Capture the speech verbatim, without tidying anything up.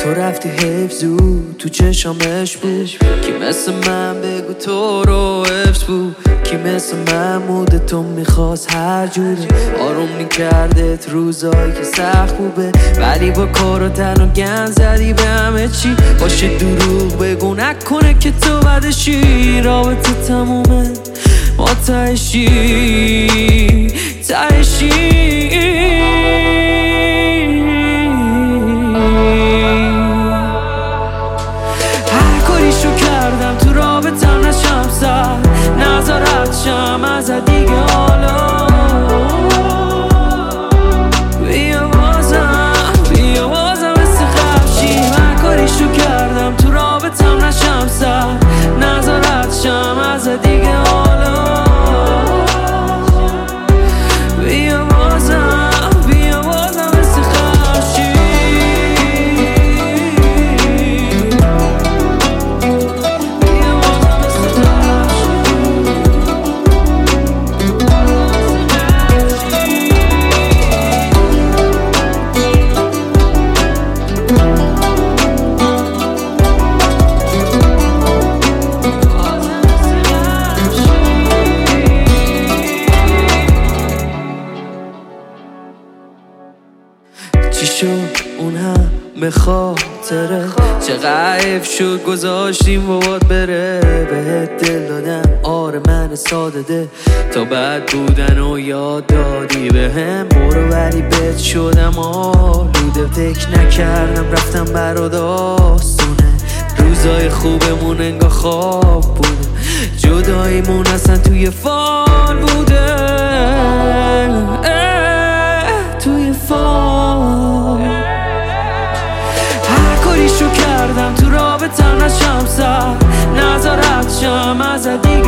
تو رفتی حیف زود تو چشامش بود. کی مثل من بگو تو رو حفظ بود. کی مثل من مود تو میخواست هر جوره آروم میکردت روزایی که سخت خوبه، ولی با کار و تن و گن زدی به همه چی. باشه دروغ بگو نکنه که تو بدشی، رابطه تمومه ما تهشی تهشی. تو رابطم نشم سر نظارت شم از دیگه حالا. بیا بازم بیا بازم مثل خفشی. من کاریشو کردم تو رابطم نشم سر نظارت شم از دیگه حالا. بیا بازم بیا بازم مثل خفشی. چی شد اون هم بخاطره چقدر حیف شد گذاشتیم بابات بره. بهت دل دادم آره من ساده ده تا بد بودن و یاد دادی به هم. برو ولی بهت شدم آلوده فکر نکردم رفتم برا داستونه. روزای خوبمون انگار خواب بوده، جداییمون اصلا توی فال بوده. توی فال هر کاریشو کردم تو رابطم نشم سر نظارت شم از دیگه